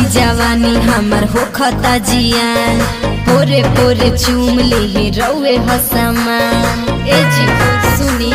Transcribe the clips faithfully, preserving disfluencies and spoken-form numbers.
जवानी हमर होखता जियान पोरे पोरे चूम ले रउए हसमान ए जी सुनी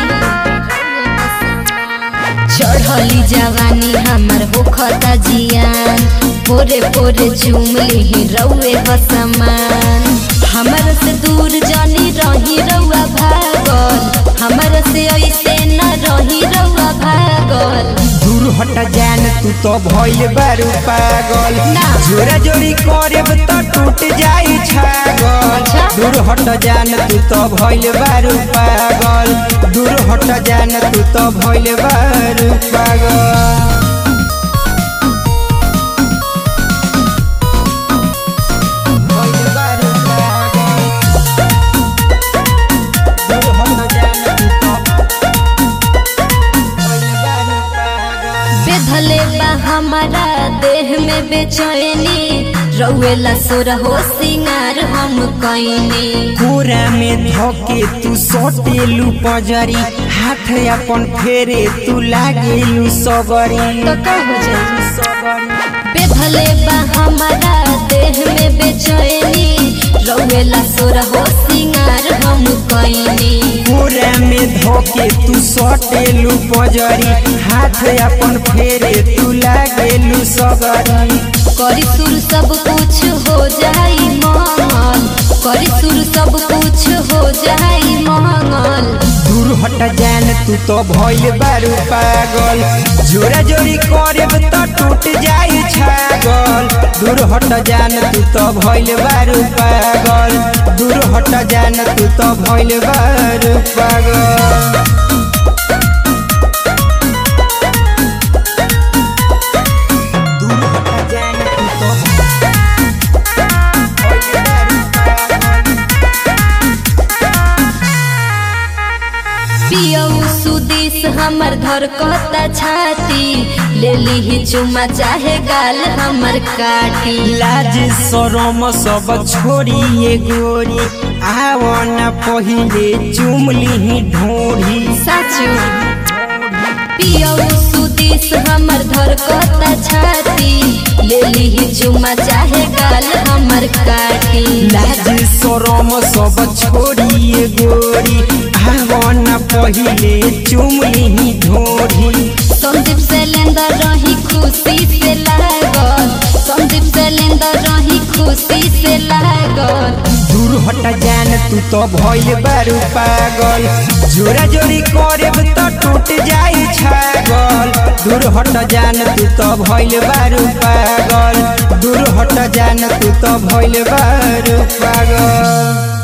चढ़ली जवानी हमर होखता जियान पोरे पोरे चूम ले रउए हसमान हमर से दूर जानी रही रउआ भागल हमर से ऐसे न रही रउआ भागल दूर हट जान तू तो भइल बारू पागल जोरा जोरी करेब तो टूट जाई छागल दूर हट जान तू तो भइल बारू पागल दूर हट जान तू तो भइल बारू पागल बेधले बा हमारा देह में बेचैनी रउएला सोर हो सिंगार हम कइनी पूरा में धोके तू सोटेलू पजरी हाथ अपन फेरे तू लागेलू सबरी तो का हो जाई बेधले बा हमारा देह में बेचैनी रउएला सोर हो सिंगार हम कइनी पूरा में धोके तू सोटेलू पजरी हाथ अपन फेरे तू लागेलू सबरी करी सुर सब कुछ हो जाई मंगल करी सुर सब कुछ हो जाई मंगल दूर हट जान तू तो भइल बारू पागल जोरा जोरी करेब तो टूट जाई छागल दूर हट जान तू तो भइल बारू पागल दूर हट जान तू तो भइल बारू पागल पियऊ सुदिस हमर धर कहता छाती ले ली चुमा चाहे गाल हमर काटी लाज शरम सब छोड़ी ये गोरी आवना पहिले चुमली ढोरी साचू पियऊ सुदिस हमर धर कहता छाती ले ली चुमा चाहे गाल हमर काटी लाज शरम सब छोड़ी ये गोरी आवना पहिले चुमली ढोरी संदीप से लेंदर रही खुशी से लागल संदीप से लेंदर रही खुशी से लागल दूर हट जान तू तो भइल बारू पागल जोरा जोरी करेब तो टूट जाई छागल दूर हट जान तू तो भइल बारू पागल दूर हट जान तू तो भइल बारू पागल।